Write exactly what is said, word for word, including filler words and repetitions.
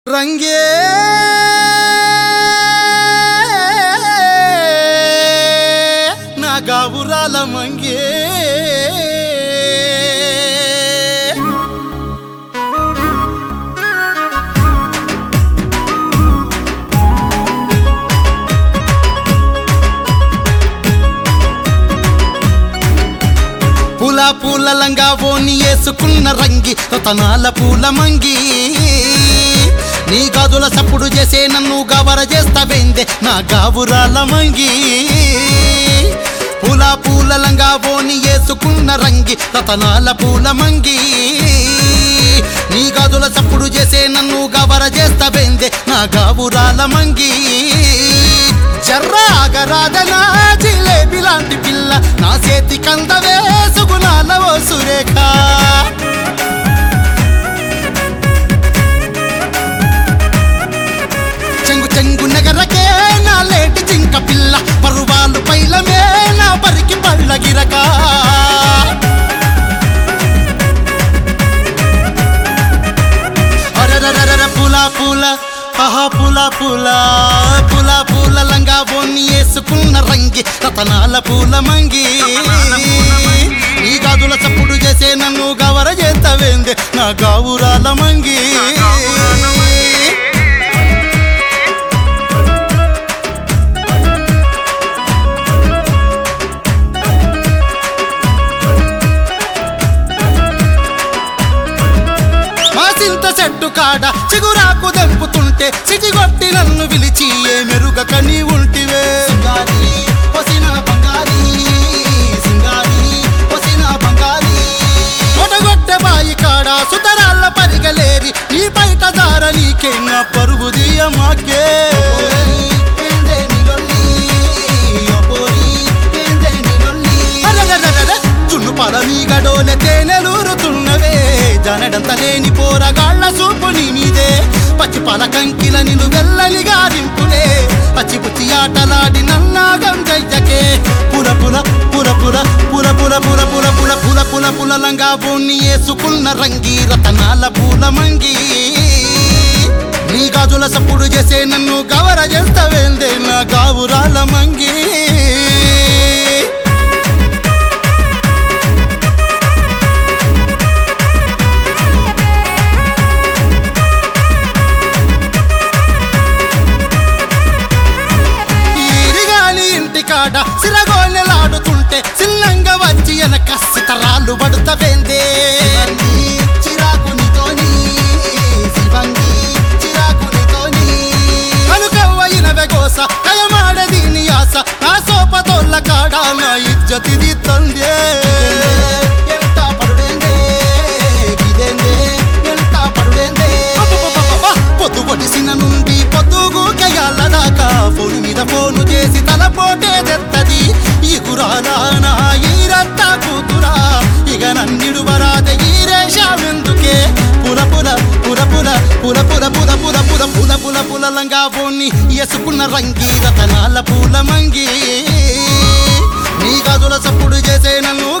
రంగే నా గావురాల మంగే పూల పూల లంగా ఓని వేసుకున్న రంగి రతనాల పూల మంగి నీ గాజుల సప్పుడు చేసే నన్ను గవర చేస్తావేందే నా గావురాల మంగి పూల పూల లంగా ఓని వేసుకున్న రంగి రతనాల పూల మంగి నీ గాజుల సప్పుడు చేసే నన్ను గవర చేస్తావేందే నా గావురాల మంగి జర్రాగరాదనా జిలేబి లాంటి పిల్ల నా చేతి కందవే సుగుణాల ఓ సురేఖ చెంగు చెంగు నగరకే నా లేటి జింక పిల్ల పరువాలు పైలమే నా పరికి పళ్ళ గిరక అరరరర పూల పూల ఆహా పూల పూల పూల పూల లంగా బోన్ని వేసుకున్న రంగి రతనాల పూల మంగి ఈ గాజుల చప్పుడు చేసే నన్ను గవర చేస్తావేందే నా గావురాల మంగి చెట్టు కాడ చిగురాకు దెంపుతుంటే చిటిగొట్టి నన్ను పిలిచి ఏ మెరుగక నీ ఉంటివే ఒటగొట్టె బాయి కాడ సుతరాళ్ళ పరిగలేరి నీ బయట దార నీకే నా పరుగు దియమాకే చున్ను పల మీ గడోలె తేనెలూరుతున్నవే జనడంత లేని పోరగాళ్ల సూపు నీ మీదే పచ్చి పల కంకిల నిన్ను వెళ్ళని గారింపులే పచ్చి పుచ్చి ఆటలాడి నన్నాగం జయ్యకే పుల పుల పుల పుల పుల పుల పుల పుల పుల పుల పుల పుల లంగా బోన్ని వేసుకున్న రంగి రతనాల పూల మంగి నీ గాజుల సప్పుడు చేసే నన్ను గవర చేస్తావేందే నా గావురాల మంగి సిరగోళ్ళలాడుతుంటే చిల్లంగా వచ్చి వెనక సితరాలు పడుతవేందే చిరాకునితోని చిరాకునితోని కనుకవ్వయినవే గోస కయమాడది నీ ఆశ నా సోపతోళ్ళ కాడ నా ఇజ్జతిది తందే ఎంత పడుడేందే గిదేందే ఎంత పడుడేందే పొద్దు పొడిసిన నుండి పొద్దుగు కయాల దాకా ఫోను మీద ఫోను చేసి తలపోటే తెత్తది ఈ కురానా ఈరత్త కూతురా ఇక నన్నిడు వరాద ఈరేషావెందుకే పుల పుల పుల పుల పుల పుల పుల పుల పుల పుల పుల పుల లంగా బోన్ని వేసుకున్న రంగి రతనాల పూల మంగి నీ గదుల సప్పుడు చేసే నన్ను